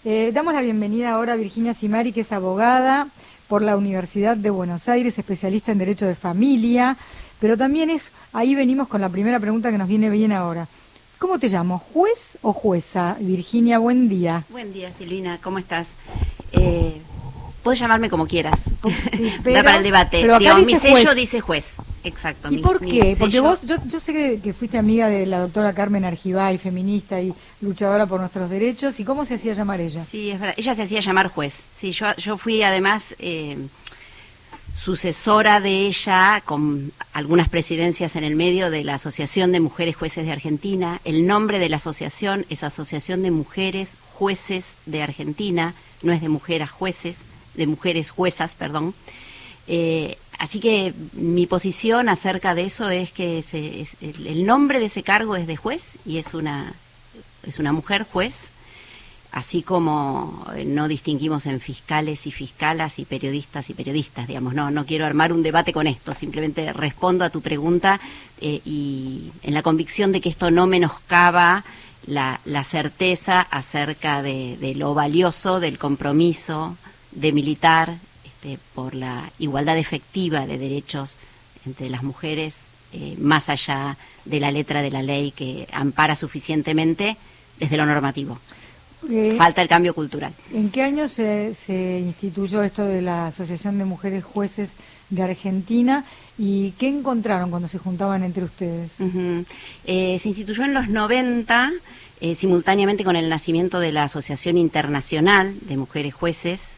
Damos la bienvenida ahora a Virginia Simari, que es abogada por la Universidad de Buenos Aires, especialista en Derecho de Familia, pero también ahí venimos con la primera pregunta que nos viene bien ahora. ¿Cómo te llamo? ¿Juez o jueza? Virginia, buen día. Buen día, Silvina, ¿cómo estás? Puedes llamarme como quieras. Sí, pero, da para el debate. Pero acá digamos, mi sello sello dice juez. Exacto. ¿Y por qué? Porque sello... yo sé que fuiste amiga de la doctora Carmen Argibay, feminista y luchadora por nuestros derechos. ¿Y cómo se hacía llamar ella? Sí, es verdad. Ella se hacía llamar juez. Sí, yo fui además sucesora de ella, con algunas presidencias en el medio, de la Asociación de Mujeres Jueces de Argentina. El nombre de la asociación es Asociación de Mujeres Jueces de Argentina, no es de mujeres jueces, de mujeres juezas, perdón. Así que mi posición acerca de eso es que el nombre de ese cargo es de juez y es una mujer juez, así como no distinguimos en fiscales y fiscalas y periodistas, digamos. No quiero armar un debate con esto, simplemente respondo a tu pregunta y en la convicción de que esto no menoscaba la certeza acerca de lo valioso del compromiso de militar por la igualdad efectiva de derechos entre las mujeres, más allá de la letra de la ley que ampara suficientemente desde lo normativo. Falta el cambio cultural. ¿En qué año se instituyó esto de la Asociación de Mujeres Jueces de Argentina y qué encontraron cuando se juntaban entre ustedes? Se instituyó en los 90, simultáneamente con el nacimiento de la Asociación Internacional de Mujeres Jueces,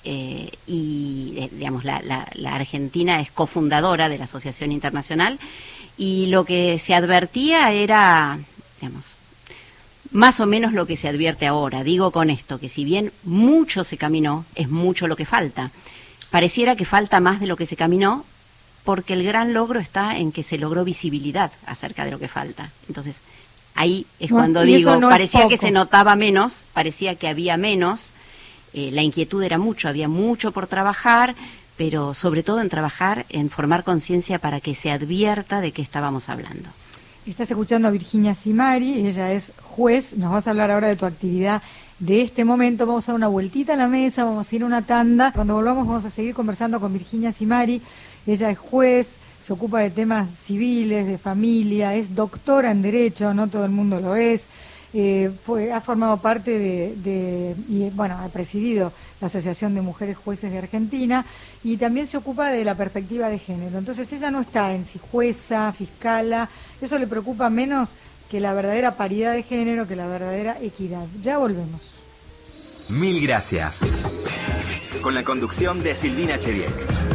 y digamos la Argentina es cofundadora de la Asociación Internacional, y lo que se advertía era, digamos, más o menos lo que se advierte ahora. Digo con esto que si bien mucho se caminó, es mucho lo que falta. Pareciera que falta más de lo que se caminó, porque el gran logro está en que se logró visibilidad acerca de lo que falta. Entonces, ahí es cuando digo, parecía que se notaba menos, parecía que había menos, la inquietud era mucho, había mucho por trabajar, pero sobre todo en trabajar, en formar conciencia para que se advierta de qué estábamos hablando. Estás escuchando a Virginia Simari, ella es juez, nos vas a hablar ahora de tu actividad de este momento. Vamos a dar una vueltita a la mesa, vamos a ir a una tanda. Cuando volvamos vamos a seguir conversando con Virginia Simari. Ella es juez, se ocupa de temas civiles, de familia, es doctora en Derecho, no todo el mundo lo es. Ha formado parte y bueno, ha presidido la Asociación de Mujeres Jueces de Argentina y también se ocupa de la perspectiva de género. Entonces ella no está en si jueza, fiscala, eso le preocupa menos que la verdadera paridad de género, que la verdadera equidad. Ya volvemos. Mil gracias. Con la conducción de Silvina Chediek.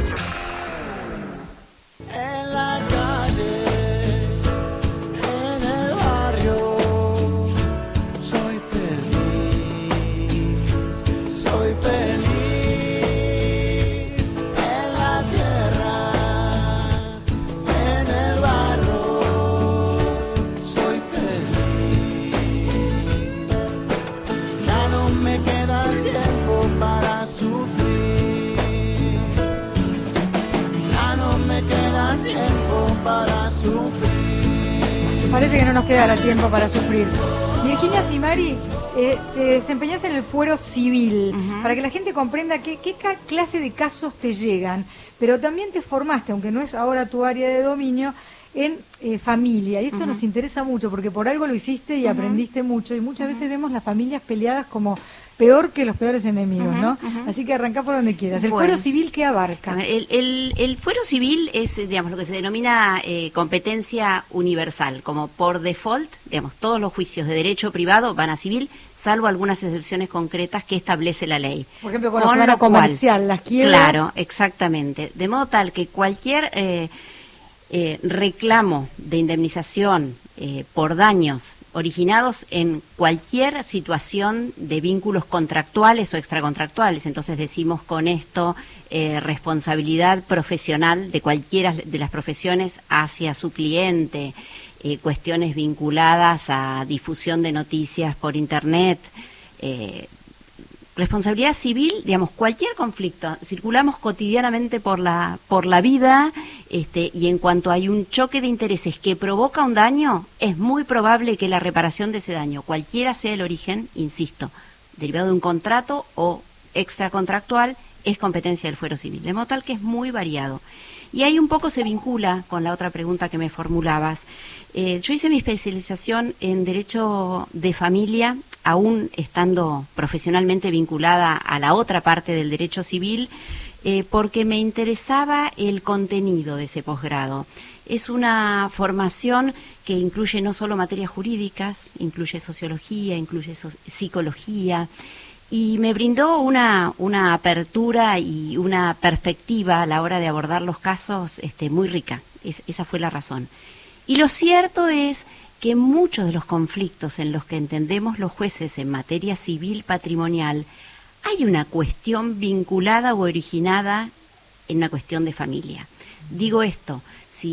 En la calle, en el barrio, soy feliz, en la tierra, en el barro, soy feliz. Ya no me queda tiempo para sufrir, ya no me queda tiempo para sufrir. Parece que no nos quedará tiempo para sufrir. Virginia Simari, te desempeñás en el fuero civil, para que la gente comprenda qué clase de casos te llegan, pero también te formaste, aunque no es ahora tu área de dominio, en familia, y esto nos interesa mucho, porque por algo lo hiciste y aprendiste mucho, y muchas veces vemos las familias peleadas como peor que los peores enemigos, ¿no? Así que arrancá por donde quieras. ¿El fuero civil qué abarca? El fuero civil es, digamos, lo que se denomina competencia universal, como por default, digamos, todos los juicios de derecho privado van a civil, salvo algunas excepciones concretas que establece la ley. Por ejemplo, con la comercial, las quiebras. Claro, exactamente. De modo tal que cualquier reclamo de indemnización por daños originados en cualquier situación de vínculos contractuales o extracontractuales. Entonces decimos con esto responsabilidad profesional de cualquiera de las profesiones hacia su cliente, cuestiones vinculadas a difusión de noticias por internet, responsabilidad civil, digamos, cualquier conflicto. Circulamos cotidianamente por la vida, y en cuanto hay un choque de intereses que provoca un daño, es muy probable que la reparación de ese daño, cualquiera sea el origen, insisto, derivado de un contrato o extracontractual, es competencia del fuero civil, de modo tal que es muy variado. Y ahí un poco se vincula con la otra pregunta que me formulabas. Yo hice mi especialización en Derecho de Familia, aún estando profesionalmente vinculada a la otra parte del Derecho Civil, porque me interesaba el contenido de ese posgrado. Es una formación que incluye no solo materias jurídicas, incluye sociología, incluye psicología, y me brindó una apertura y una perspectiva a la hora de abordar los casos muy rica. Esa fue la razón. Y lo cierto es que muchos de los conflictos en los que entendemos los jueces en materia civil patrimonial, hay una cuestión vinculada o originada en una cuestión de familia. Digo esto,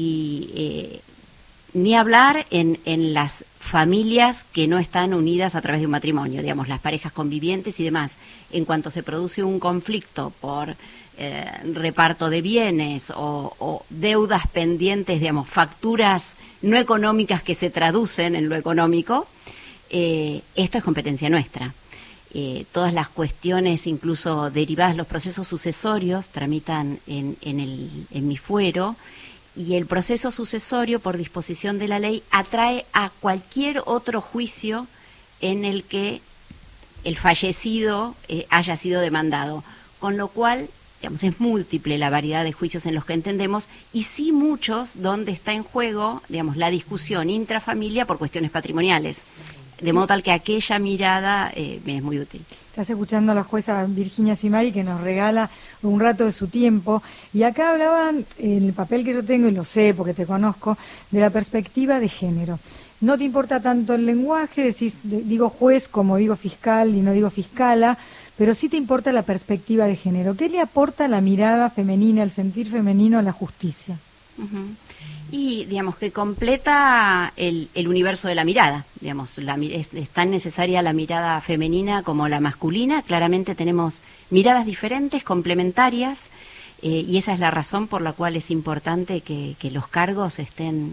ni hablar en las familias que no están unidas a través de un matrimonio, digamos, las parejas convivientes y demás. En cuanto se produce un conflicto por reparto de bienes o deudas pendientes, digamos, facturas no económicas que se traducen en lo económico, esto es competencia nuestra. Todas las cuestiones, incluso derivadas, los procesos sucesorios, tramitan en mi fuero, y el proceso sucesorio, por disposición de la ley, atrae a cualquier otro juicio en el que el fallecido haya sido demandado, con lo cual, digamos, es múltiple la variedad de juicios en los que entendemos, y sí muchos donde está en juego, digamos, la discusión intrafamilia por cuestiones patrimoniales, de modo tal que aquella mirada me es muy útil. Estás escuchando a la jueza Virginia Simari, que nos regala un rato de su tiempo, y acá hablaban, en el papel que yo tengo, y lo sé porque te conozco, de la perspectiva de género. No te importa tanto el lenguaje, decís, digo juez como digo fiscal y no digo fiscala, pero sí te importa la perspectiva de género. ¿Qué le aporta la mirada femenina, el sentir femenino a la justicia? Uh-huh. Y, digamos, que completa el universo de la mirada, digamos, es tan necesaria la mirada femenina como la masculina. Claramente tenemos miradas diferentes, complementarias, y esa es la razón por la cual es importante que los cargos estén...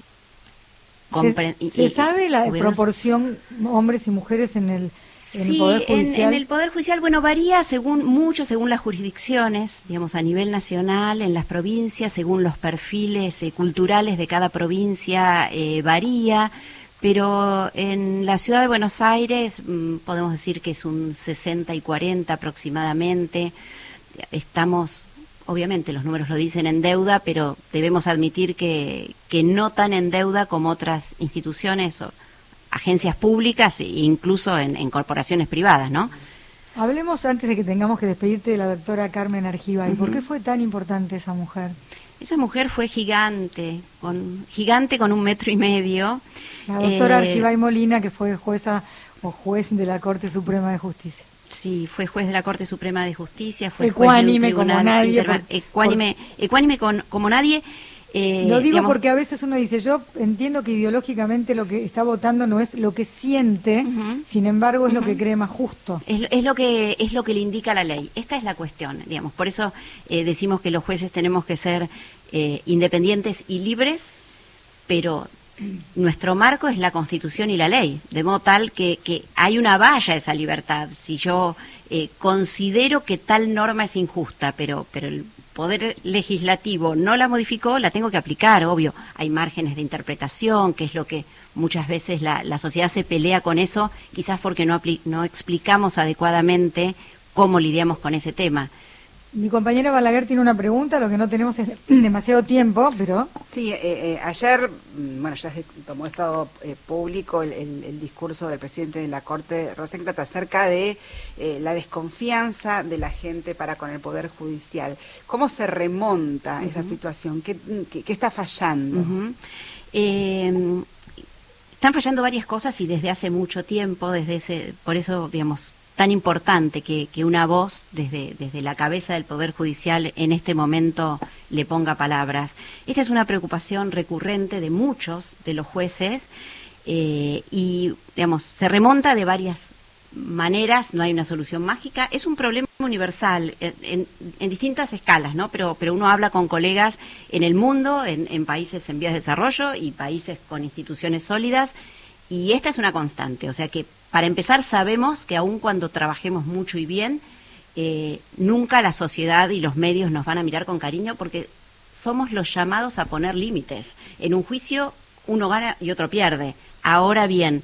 ¿Se sabe la proporción hombres y mujeres en el Poder Judicial? En el Poder Judicial, bueno, varía mucho según las jurisdicciones, digamos, a nivel nacional, en las provincias, según los perfiles culturales de cada provincia varía, pero en la ciudad de Buenos Aires podemos decir que es un 60 y 40 aproximadamente. Estamos... Obviamente los números lo dicen en deuda, pero debemos admitir que no tan en deuda como otras instituciones o agencias públicas e incluso en corporaciones privadas, ¿no? Hablemos, antes de que tengamos que despedirte, de la doctora Carmen Argibay. ¿Por qué fue tan importante esa mujer? Esa mujer fue gigante con 1,5 metros. La doctora Argibay Molina, que fue jueza o juez de la Corte Suprema de Justicia. Sí, fue juez de la Corte Suprema de Justicia, fue ecuánime como nadie. Ecuánime como nadie. Lo digo porque a veces uno dice, yo entiendo que ideológicamente lo que está votando no es lo que siente, sin embargo es lo que cree más justo. Es lo que le indica la ley. Esta es la cuestión, digamos. Por eso decimos que los jueces tenemos que ser independientes y libres, pero nuestro marco es la Constitución y la ley, de modo tal que hay una valla a esa libertad. Si yo considero que tal norma es injusta, pero el Poder Legislativo no la modificó, la tengo que aplicar, obvio. Hay márgenes de interpretación, que es lo que muchas veces la sociedad se pelea con eso, quizás porque no explicamos adecuadamente cómo lidiamos con ese tema. Mi compañera Balaguer tiene una pregunta, lo que no tenemos es demasiado tiempo, pero... Sí, ayer, bueno, ya se tomó estado público el discurso del presidente de la Corte, Rosenblatt, acerca de la desconfianza de la gente para con el Poder Judicial. ¿Cómo se remonta esa situación? ¿Qué está fallando? Están fallando varias cosas y desde hace mucho tiempo, por eso, digamos, tan importante que una voz desde la cabeza del Poder Judicial en este momento le ponga palabras. Esta es una preocupación recurrente de muchos de los jueces y, digamos, se remonta de varias maneras, no hay una solución mágica, es un problema universal en distintas escalas, ¿no? Pero uno habla con colegas en el mundo, en países en vías de desarrollo y países con instituciones sólidas, y esta es una constante, o sea que para empezar, sabemos que aun cuando trabajemos mucho y bien, nunca la sociedad y los medios nos van a mirar con cariño porque somos los llamados a poner límites. En un juicio uno gana y otro pierde. Ahora bien,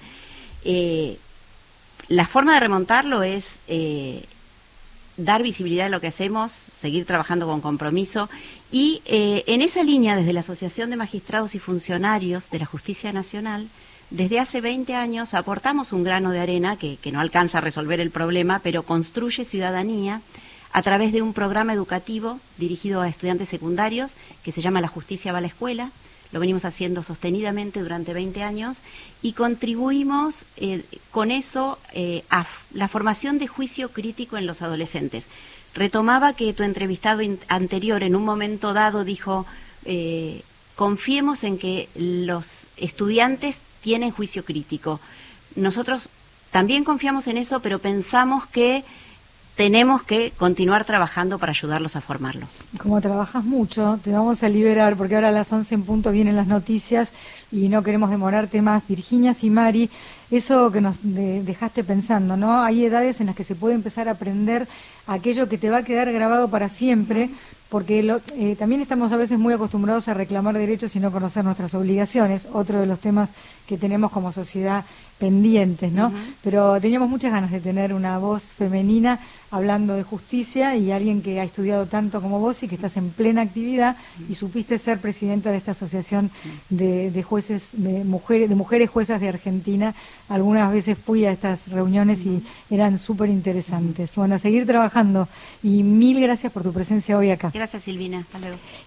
la forma de remontarlo es dar visibilidad a lo que hacemos, seguir trabajando con compromiso y en esa línea, desde la Asociación de Magistrados y Funcionarios de la Justicia Nacional, desde hace 20 años aportamos un grano de arena que no alcanza a resolver el problema, pero construye ciudadanía a través de un programa educativo dirigido a estudiantes secundarios que se llama La Justicia va a la Escuela. Lo venimos haciendo sostenidamente durante 20 años y contribuimos con eso a la formación de juicio crítico en los adolescentes. Retomaba que tu entrevistado anterior en un momento dado dijo, confiemos en que los estudiantes tienen juicio crítico. Nosotros también confiamos en eso, pero pensamos que tenemos que continuar trabajando para ayudarlos a formarlo. Como trabajas mucho, te vamos a liberar, porque ahora a las 11 en punto vienen las noticias y no queremos demorarte más. Virginia Simari, eso que nos dejaste pensando, ¿no? Hay edades en las que se puede empezar a aprender aquello que te va a quedar grabado para siempre, porque también estamos a veces muy acostumbrados a reclamar derechos y no conocer nuestras obligaciones, otro de los temas que tenemos como sociedad pendientes, ¿no? Pero teníamos muchas ganas de tener una voz femenina hablando de justicia y alguien que ha estudiado tanto como vos y que estás en plena actividad y supiste ser presidenta de esta asociación de jueces, de mujeres juezas de Argentina. Algunas veces fui a estas reuniones y eran súper interesantes. Bueno, a seguir trabajando y mil gracias por tu presencia hoy acá. Gracias, Silvina. Hasta luego.